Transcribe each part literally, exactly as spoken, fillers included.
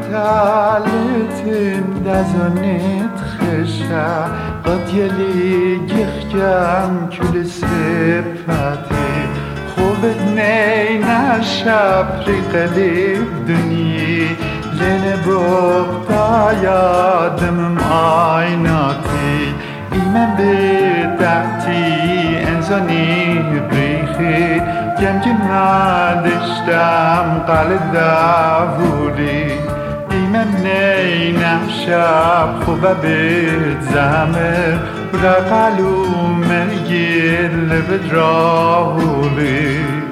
talletin dazonit khesha qad yeli gikham kul sifati khobet nei nashab riqalib duni lene bokta yadam aynati imam bedati enzani brikhi gem ki nadishtam qalb davuli imam nei nashab khoba bed zamer braqalu mergir lebedrahuli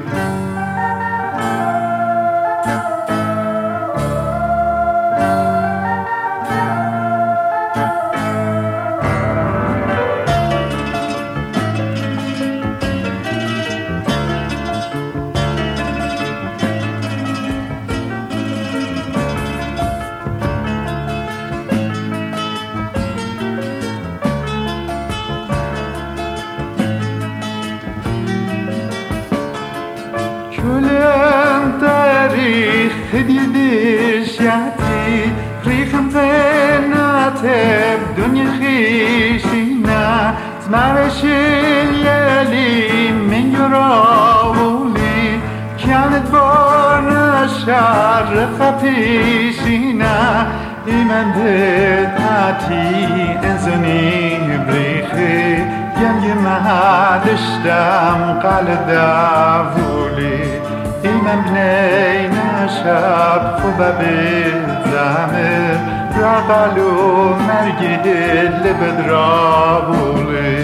كلم تاريخ هديدش يعطي ريخم فناتب دنيا خيشينا زمارش الليالي من يراولي كانت بارنا شر خفيشينا إيمان بداتي انزوني بريخي يم يمهدشتم قال دافولي إيمان بني نشب خوبه بالزمر رقلو مرگی لبدرابولي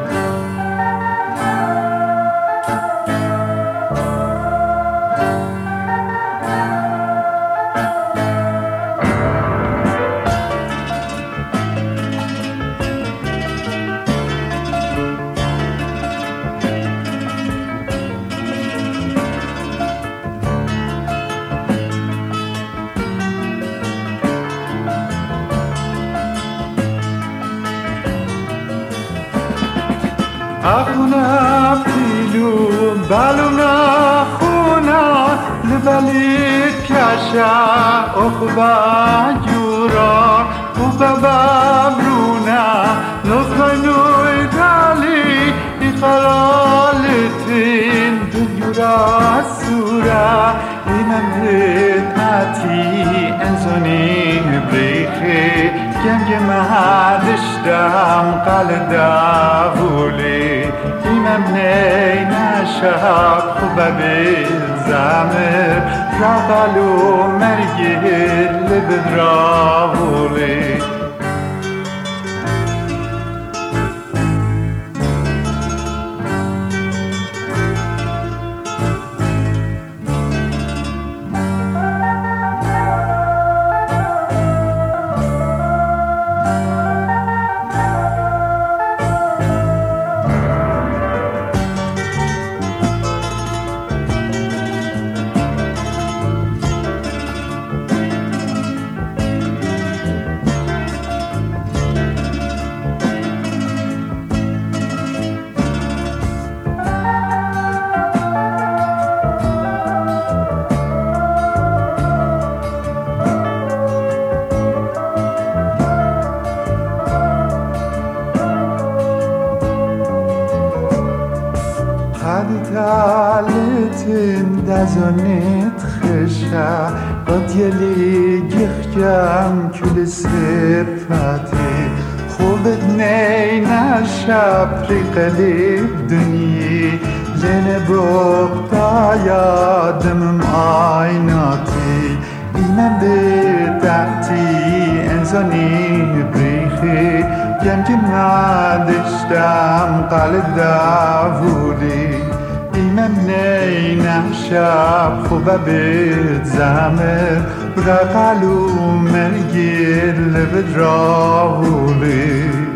أخونا فيلو بالونا خونا لبليت كاشا أخبا جورا وبابا برونا نخنو إيطالي إخرالتين دنيورا سورا إمام هداتي أنزوني بريخي گم گم هدشتم قل داولی ایمم نی نشب خوبه بالزمر رقلو مرگیر لبدراولی talletin dazonit khesha qad yeli gikham kul sifati khobet nei nashab riqalib duni lene bokta yadam aynati imam bedati enzani brikhi gem ki nadishtam qalb davuli إيمم ني نشب خوبه بالزمر برقلو مرگیر لبدراهولی